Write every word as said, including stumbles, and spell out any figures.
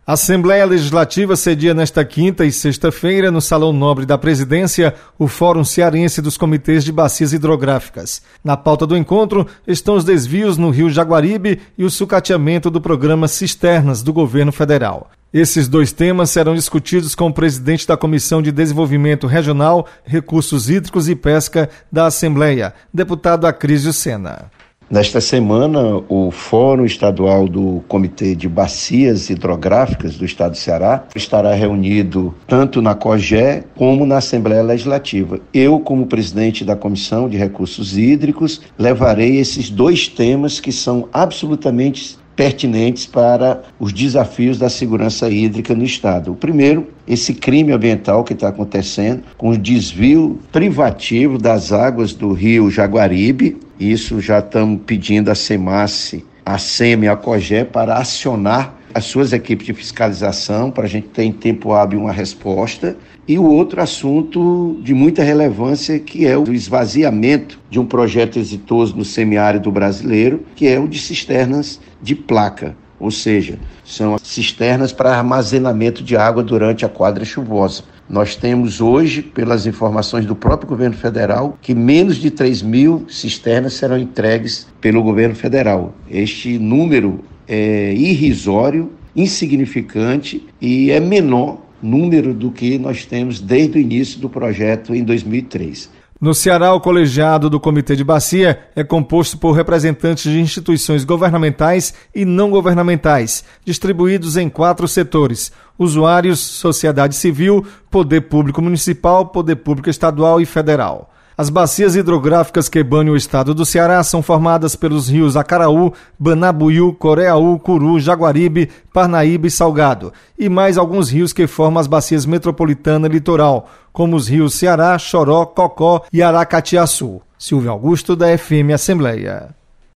A Assembleia Legislativa cedia nesta quinta e sexta-feira, no Salão Nobre da Presidência, o Fórum Cearense dos Comitês de Bacias Hidrográficas. Na pauta do encontro estão os desvios no Rio Jaguaribe e o sucateamento do programa Cisternas do Governo Federal. Esses dois temas serão discutidos com o presidente da Comissão de Desenvolvimento Regional, Recursos Hídricos e Pesca da Assembleia, deputado Acrísio Sena. Nesta semana, o Fórum Estadual do Comitê de Bacias Hidrográficas do Estado do Ceará estará reunido tanto na COGÉ como na Assembleia Legislativa. Eu, como presidente da Comissão de Recursos Hídricos, levarei esses dois temas que são absolutamente pertinentes para os desafios da segurança hídrica no Estado. O primeiro, esse crime ambiental que está acontecendo com o desvio privativo das águas do rio Jaguaribe. Isso já estamos pedindo a SEMASSE, a SEMA e a COGÉ para acionar as suas equipes de fiscalização para a gente ter em tempo hábil uma resposta. E o outro assunto de muita relevância, que é o esvaziamento de um projeto exitoso no semiárido brasileiro, que é o de cisternas de placa, ou seja, são cisternas para armazenamento de água durante a quadra chuvosa. Nós temos hoje, pelas informações do próprio governo federal, que menos de três mil cisternas serão entregues pelo governo federal. Este número é irrisório, insignificante e é menor número do que nós temos desde o início do projeto em dois mil e três. No Ceará, o colegiado do Comitê de Bacia é composto por representantes de instituições governamentais e não governamentais, distribuídos em quatro setores: usuários, sociedade civil, poder público municipal, poder público estadual e federal. As bacias hidrográficas que banham o estado do Ceará são formadas pelos rios Acaraú, Banabuiú, Coreaú, Curu, Jaguaribe, Parnaíba e Salgado, e mais alguns rios que formam as bacias metropolitana e litoral, como os rios Ceará, Choró, Cocó e Aracatiaçu. Silvio Augusto, da F M Assembleia.